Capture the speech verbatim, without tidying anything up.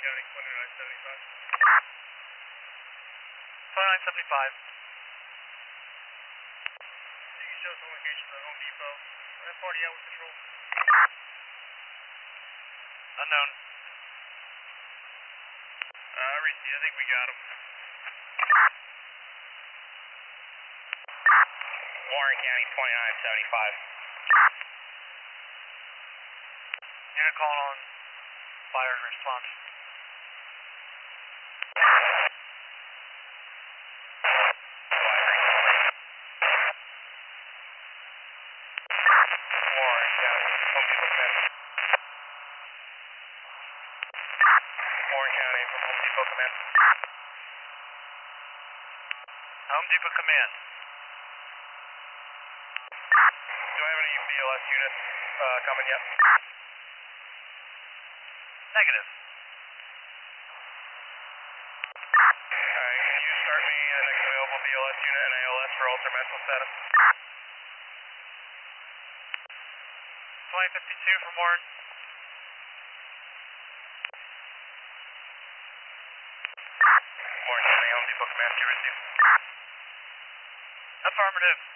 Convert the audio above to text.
County, twenty-nine seventy-five. twenty-nine seventy-five. You can show some location at Home Depot. That party out with patrol. Unknown. Uh, Reese, I think we got him. Warren County, twenty-nine seventy-five. Unit calling on fire and response. Warren County, Home Depot Command. Warren County from Home Depot Command. Home Depot Command. Do I have any B L S units uh, coming yet? Negative. Alright, can you start me the next available B L S unit and A L S for alter mental status? twenty fifty-two from Warren. Warren County, Home Depot Command, you receive? Affirmative.